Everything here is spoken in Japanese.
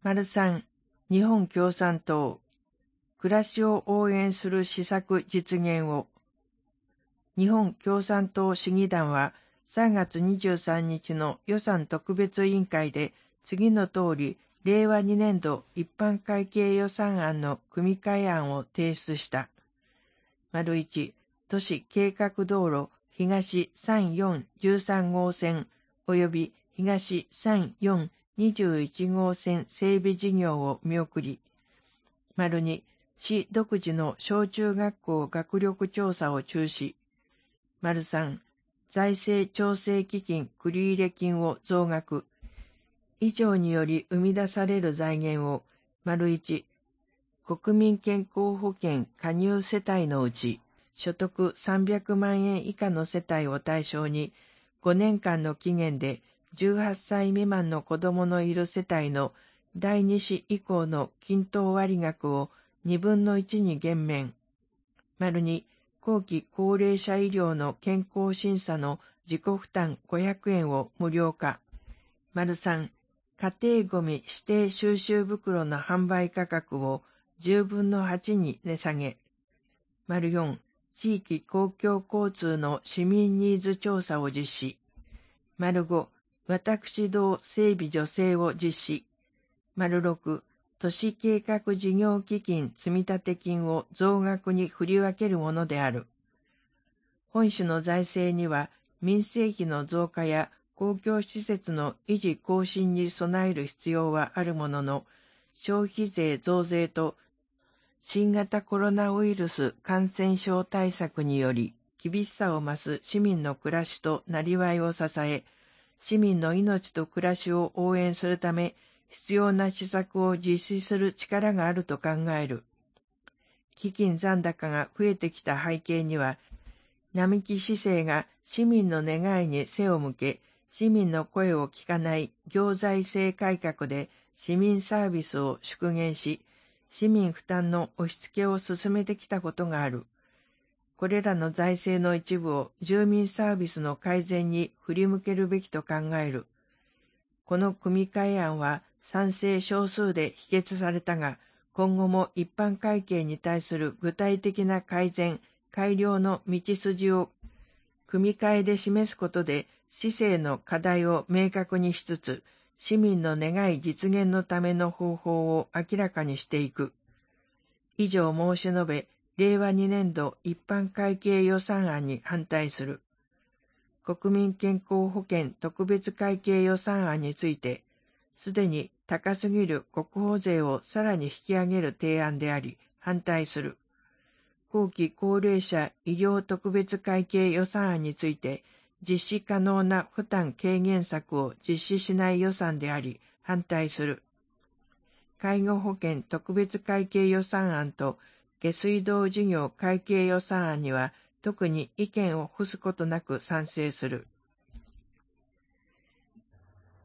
3、日本共産党、暮らしを応援する施策実現を。日本共産党市議団は3月23日の予算特別委員会で次の通り、令和2年度一般会計予算案の組み替え案を提出した。1、都市計画道路東3、4、13号線及び東3、4、21号線整備事業を見送り。2、市独自の小中学校学力調査を中止。3、財政調整基金繰入金を増額。以上により生み出される財源を、1、国民健康保険加入世帯のうち、所得300万円以下の世帯を対象に、5年間の期限で18歳未満の子供のいる世帯の第2子以降の均等割額を2分の1に減免。2、後期高齢者医療の健康審査の自己負担500円を無料化。3、家庭ごみ指定収集袋の販売価格を10分の8に値下げ。4、地域公共交通の市民ニーズ調査を実施。5、私道整備助成を実施。6、都市計画事業基金積立金を増額に振り分けるものである。本種の財政には民生費の増加や公共施設の維持更新に備える必要はあるものの、消費税増税と新型コロナウイルス感染症対策により厳しさを増す市民の暮らしとなりわいを支え、市民の命と暮らしを応援するため必要な施策を実施する力があると考える。基金残高が増えてきた背景には、並木市政が市民の願いに背を向け、市民の声を聞かない行財政改革で市民サービスを縮減し、市民負担の押し付けを進めてきたことがある。これらの財政の一部を住民サービスの改善に振り向けるべきと考える。この組み替え案は賛成少数で否決されたが、今後も一般会計に対する具体的な改善、改良の道筋を組み替えで示すことで、市政の課題を明確にしつつ、市民の願い実現のための方法を明らかにしていく。以上申し述べ、令和2年度一般会計予算案に反対する。国民健康保険特別会計予算案について、すでに高すぎる国保税をさらに引き上げる提案であり、反対する。後期高齢者医療特別会計予算案について、実施可能な負担軽減策を実施しない予算であり、反対する。介護保険特別会計予算案と下水道事業会計予算案には、特に意見を付すことなく賛成する。